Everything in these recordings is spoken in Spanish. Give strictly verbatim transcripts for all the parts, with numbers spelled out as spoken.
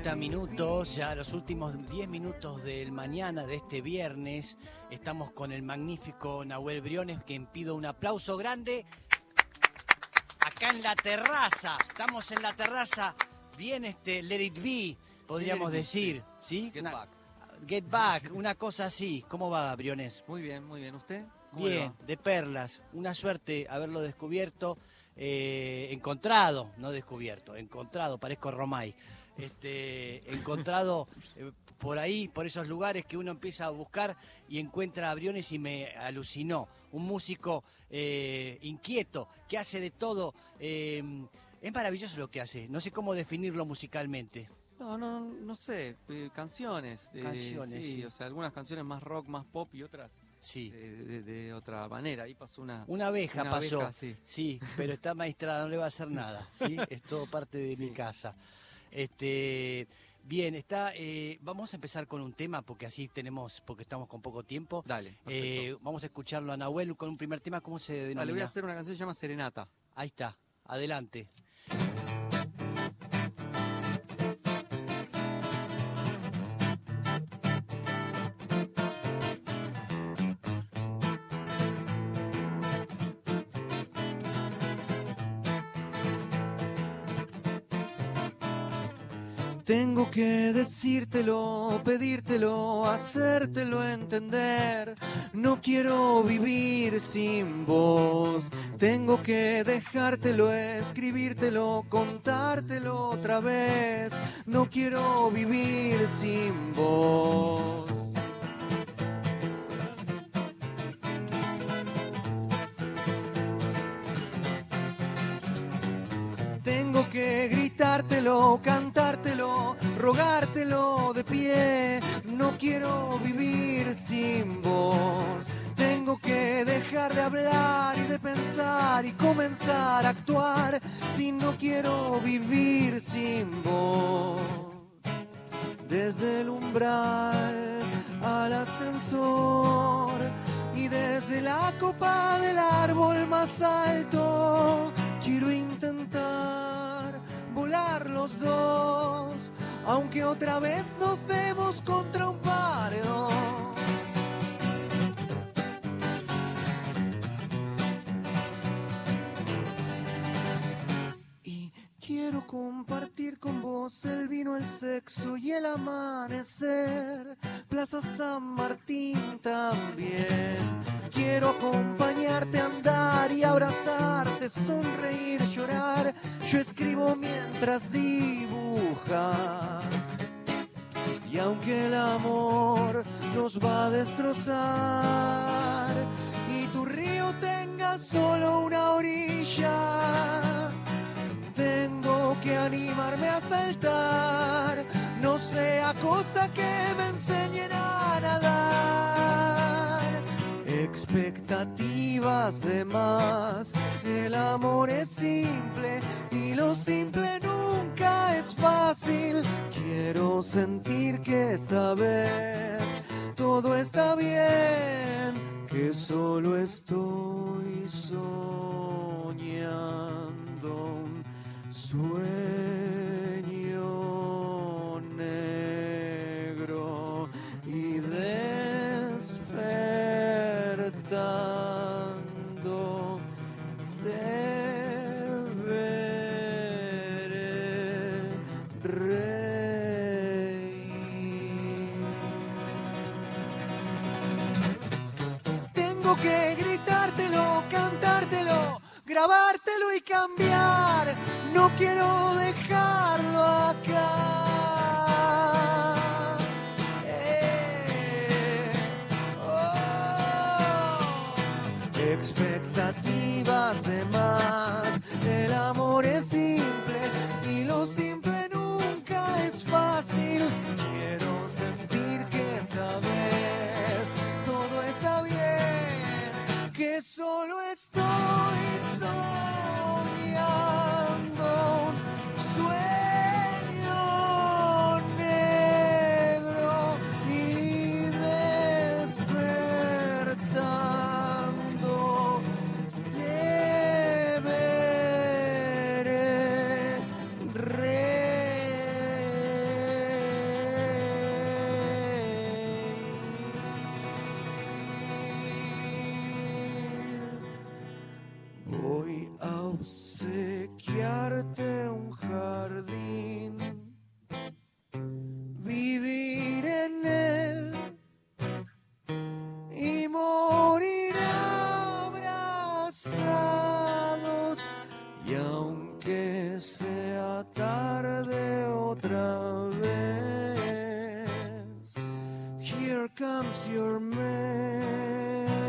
treinta minutos, ya los últimos diez minutos del mañana de este viernes. Estamos con el magnífico Nahuel Briones, quien pido un aplauso grande. Acá en la terraza, estamos en la terraza, bien este Let It Be, podríamos decir, ¿sí? Get Una, Back. Get Back, una cosa así. ¿Cómo va, Briones? Muy bien, muy bien. ¿Usted? ¿Cómo le Bien, va? de perlas. Una suerte haberlo descubierto, eh, encontrado, no descubierto, encontrado, parezco Romay. Este, encontrado eh, por ahí, por esos lugares que uno empieza a buscar y encuentra a Briones y me alucinó. Un músico eh, inquieto, que hace de todo. Eh, es maravilloso lo que hace, no sé cómo definirlo musicalmente. No, no, no sé. eh, canciones. eh, Canciones, sí, sí. o sea, algunas canciones más rock, más pop y otras Sí. de, de- de otra manera. Ahí pasó una... Una abeja una pasó, abeja, sí. sí, pero está maestrada, no le va a hacer nada, ¿sí? Es todo parte de Sí. mi casa. Este, bien, está, eh, vamos a empezar con un tema porque así tenemos, porque estamos con poco tiempo. Dale, perfecto. Eh, vamos a escucharlo a Nahuel con un primer tema, ¿cómo se denomina? Dale, voy a hacer una canción que se llama Serenata. Ahí está, adelante. Tengo que decírtelo, pedírtelo, hacértelo entender. No quiero vivir sin vos. Tengo que dejártelo, escribírtelo, contártelo otra vez. No quiero vivir sin vos. Tengo que gritártelo, cantártelo, rogártelo de pie. No quiero vivir sin vos. Tengo que dejar de hablar y de pensar y comenzar a actuar. Si no quiero vivir sin vos. Desde el umbral al ascensor y desde la copa del árbol más alto quiero intentar volar los dos, aunque otra vez nos demos contra un paredón. Y quiero compartir con vos el vino, el sexo y el amanecer. Plaza San Martín también. Quiero acompañarte a andar y abrazarte, sonreír, llorar. Yo escribo mientras dibujas. Y aunque el amor nos va a destrozar y tu río tenga solo una orilla, tengo que animarme a saltar, no sea cosa que me enseñen a nadar. Expectativas de más, el amor es simple y lo simple nunca es fácil. Quiero sentir que esta vez todo está bien, que solo estoy soñando un sueño negro y despertando te veré reír. Tengo que gritártelo, cantártelo, grabártelo y cambiar. No quiero dejarlo acá. Eh, oh. Expectativas de más. El amor es simple y lo simple nunca es fácil. Quiero sentir que esta vez todo está bien, que solo estoy soñando un sueño negro y despertando te obsequiarte un jardín, vivir en él y morir abrazados, y aunque sea tarde otra vez, here comes your man.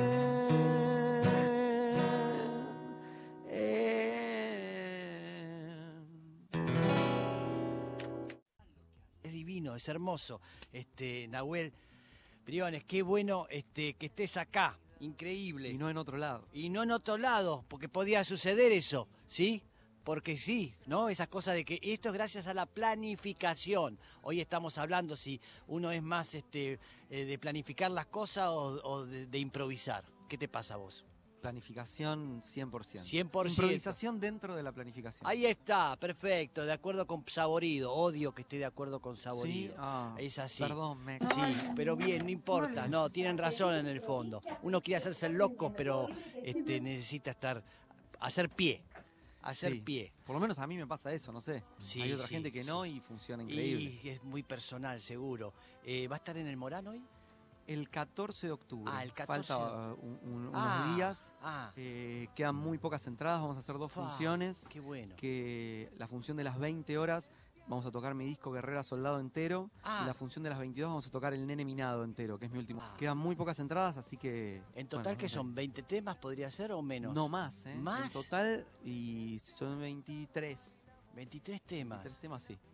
Es hermoso, este, Nahuel Briones, qué bueno este, que estés acá, increíble. Y no en otro lado. Y no en otro lado, porque podía suceder eso, ¿sí? Porque sí, ¿no? Esas cosas de que esto es gracias a la planificación. Hoy estamos hablando si uno es más este, eh, de planificar las cosas o, o de, de improvisar. ¿Qué te pasa a vos? Planificación cien por ciento. cien por ciento. Improvisación dentro de la planificación. Ahí está, perfecto, de acuerdo con Saborido. Odio que esté de acuerdo con Saborido. ¿Sí? Ah, es así. Perdón, Mex. Sí, pero bien, no importa. No, tienen razón en el fondo. Uno quiere hacerse el loco, pero este, necesita estar, hacer pie. Hacer Sí. pie. Por lo menos a mí me pasa eso, no sé. Sí, Hay otra sí, gente que sí. no y funciona increíble. Y es muy personal, seguro. Eh, ¿Va a estar en el Morán hoy? El catorce de octubre. Ah, el catorce. Falta uh, un- un- unos Ah, días. Ah, Eh, quedan muy pocas entradas. Vamos a hacer dos fa, funciones. qué bueno. Que la función de las veinte horas vamos a tocar mi disco Guerrera Soldado entero. Ah. Y la función de las veintidós vamos a tocar El Nene Minado entero, que es mi último. Ah. Quedan muy pocas entradas, así que... En total, bueno, ¿qué no sé. son? ¿veinte temas podría ser o menos? No más, ¿eh? ¿Más? En total, y son veintitrés. veintitrés temas. veintitrés temas, sí.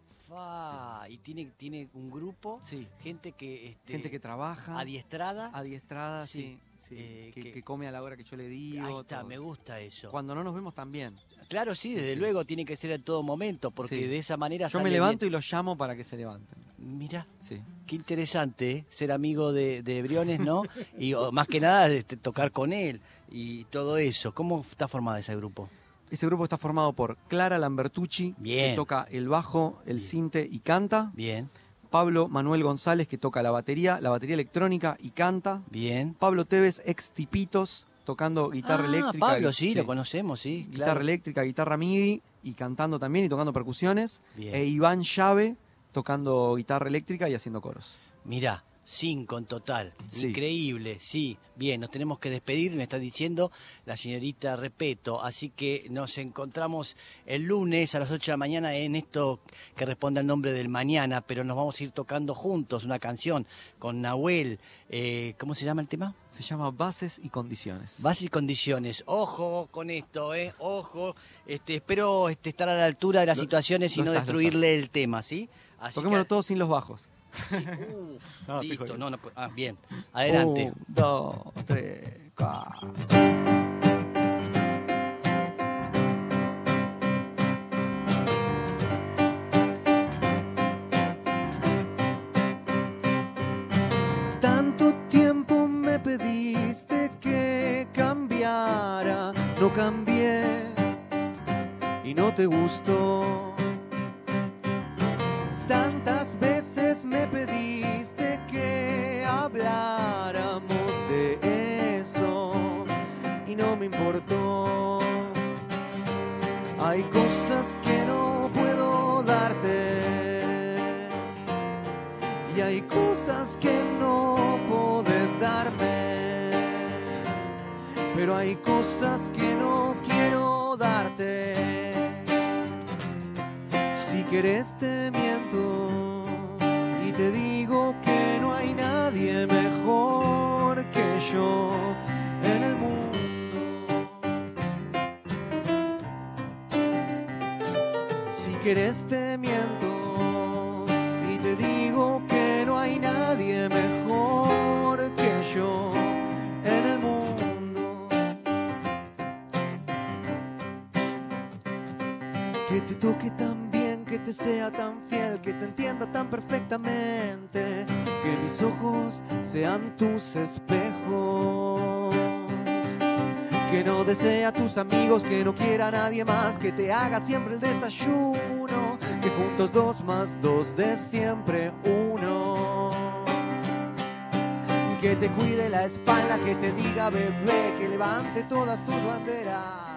Fa, y tiene, tiene un grupo, Sí. gente que... Este, Gente que trabaja. adiestrada. Adiestrada, Sí. sí. sí, Eh, que, que- que come a la hora que yo le digo. Ahí está, todo me eso. gusta eso. Cuando no nos vemos también. Claro, sí, desde Sí. luego tiene que ser en todo momento, porque Sí. de esa manera Yo me sale levanto bien. y los llamo para que se levanten. Mira, Sí. qué interesante, ¿eh? Ser amigo de, de Briones, ¿no? Y o, más que nada este, tocar con él y todo eso. ¿Cómo está formado ese grupo? Ese grupo está formado por Clara Lambertucci, Bien. que toca el bajo, el Bien. sinte y canta. Bien, Pablo Manuel González, que toca la batería, la batería electrónica y canta. bien. Pablo Tevez, ex Tipitos, tocando guitarra Ah, eléctrica. Pablo, y- sí, lo conocemos, sí. Guitarra Claro. eléctrica, guitarra MIDI y cantando también y tocando percusiones. Bien. E Iván Llave tocando guitarra eléctrica y haciendo coros. Mirá, cinco en total. Sí. Increíble, sí. Bien, nos tenemos que despedir, me está diciendo la señorita Repeto. Así que nos encontramos el lunes a las ocho de la mañana en esto que responde al nombre del mañana, pero nos vamos a ir tocando juntos una canción con Nahuel. Eh, ¿Cómo se llama el tema? Se llama Bases y Condiciones. Bases y condiciones. Ojo con esto, ¿eh? Ojo. Este, espero este, estar a la altura de las Lo- situaciones y lo no estás, lo destruirle el tema, ¿sí? Así Toquémoslo que- todos sin los bajos. Uf, No, estoy listo. jodiendo. No, no, ah, bien. Adelante. Un, dos, tres, cuatro. Tanto tiempo me pediste que cambiara, no cambié y no te gustó. Tantas veces me pediste que habláramos de eso y no me importó. Hay cosas que no puedo darte y hay cosas que no podés darme, pero hay cosas que no quiero darte. Si querés te miento y te digo que no hay nadie mejor que yo en el mundo. Si querés te miento y te digo que no hay nadie mejor que yo en el mundo. Que te toque tan bien, que te sea tan fiel, que te entienda tan perfectamente, que mis ojos sean tus espejos. Que no desee a tus amigos, que no quiera a nadie más, que te haga siempre el desayuno, que juntos dos más dos de siempre uno. Que te cuide la espalda, que te diga bebé, que levante todas tus banderas.